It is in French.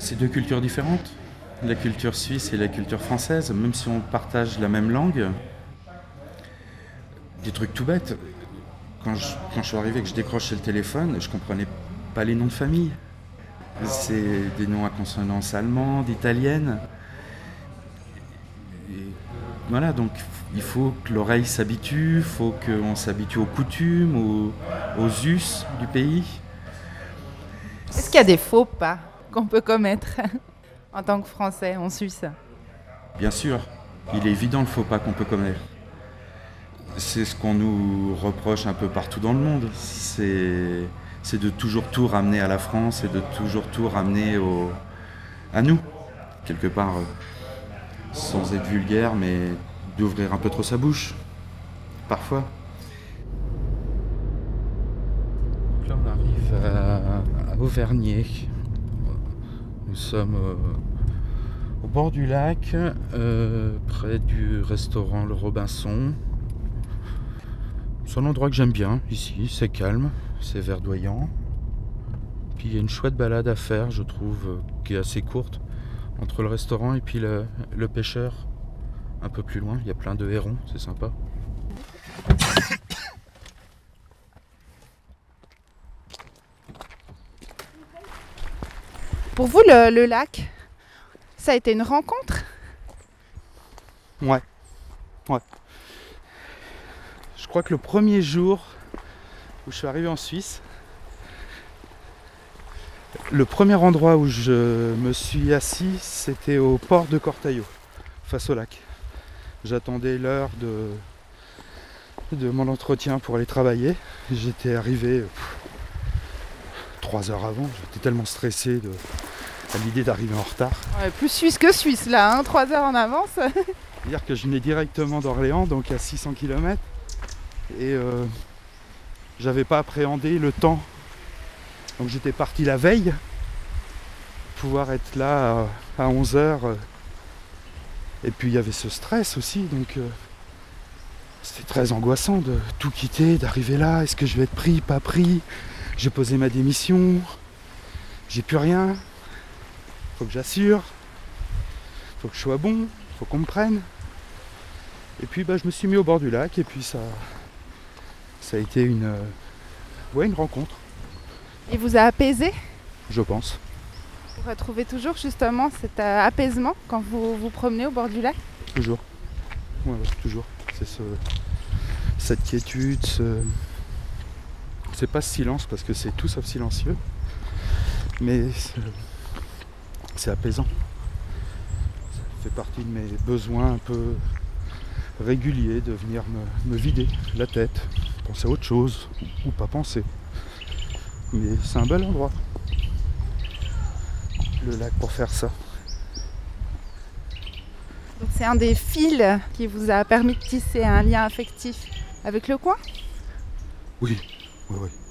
C'est deux cultures différentes, la culture suisse et la culture française, même si on partage la même langue. Des trucs tout bêtes. Quand je suis arrivé et que je décrochais le téléphone, je comprenais pas les noms de famille. C'est des noms à consonance allemande, italienne. Et voilà, donc il faut que l'oreille s'habitue, il faut qu'on s'habitue aux coutumes, aux us du pays. Est-ce qu'il y a des faux pas qu'on peut commettre en tant que Français en Suisse? Bien sûr, il est évident le faux pas qu'on peut commettre. C'est ce qu'on nous reproche un peu partout dans le monde. C'est de toujours tout ramener à la France et de toujours tout ramener à nous. Quelque part, sans être vulgaire, mais d'ouvrir un peu trop sa bouche. Parfois. Donc là, on arrive à Auvergnat. Nous sommes au bord du lac, près du restaurant Le Robinson. C'est un endroit que j'aime bien ici, c'est calme, c'est verdoyant. Puis il y a une chouette balade à faire, je trouve, qui est assez courte, entre le restaurant et puis le pêcheur. Un peu plus loin, il y a plein de hérons, c'est sympa. Pour vous, le lac, ça a été une rencontre? Ouais. Je crois que le premier jour où je suis arrivé en Suisse, le premier endroit où je me suis assis, c'était au port de Cortaillot, face au lac. J'attendais l'heure de mon entretien pour aller travailler. J'étais arrivé 3 heures avant, j'étais tellement stressé à l'idée d'arriver en retard. Ouais, plus suisse que suisse là, 3 heures en avance. C'est-à-dire que je venais directement d'Orléans, donc à 600 km. Et j'avais pas appréhendé le temps. Donc j'étais parti la veille, pouvoir être là à 11h. Et puis il y avait ce stress aussi, donc c'était très angoissant de tout quitter, d'arriver là. Est-ce que je vais être pris, pas pris? J'ai posé ma démission, j'ai plus rien. Faut que j'assure, faut que je sois bon, faut qu'on me prenne. Et puis je me suis mis au bord du lac et puis ça a été une rencontre. Il vous a apaisé? Je pense. Vous retrouvez toujours justement cet apaisement quand vous vous promenez au bord du lac? Toujours. Ouais, toujours. C'est cette quiétude, c'est pas ce silence parce que c'est tout sauf silencieux, mais c'est apaisant. Ça fait partie de mes besoins un peu réguliers de venir me vider la tête, penser à autre chose ou pas penser. Mais c'est un bel endroit, le lac, pour faire ça. Donc c'est un des fils qui vous a permis de tisser un lien affectif avec le coin? Oui.